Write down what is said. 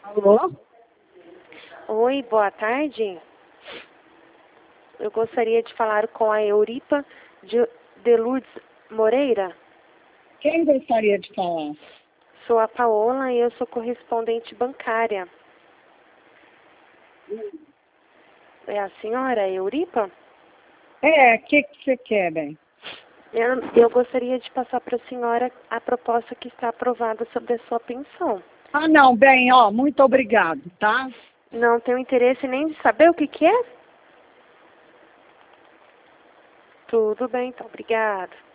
Alô? Oi, boa tarde. Eu gostaria de falar com a Euripa de Lourdes Moreira. Quem gostaria de falar? Sou a Paola e eu sou correspondente bancária. É a senhora Euripa? O que você quer, bem? Eu gostaria de passar para a senhora a proposta que está aprovada sobre a sua pensão. Ah, não, bem, muito obrigado, tá? Não tenho interesse nem de saber o que é? Tudo bem, então, obrigada.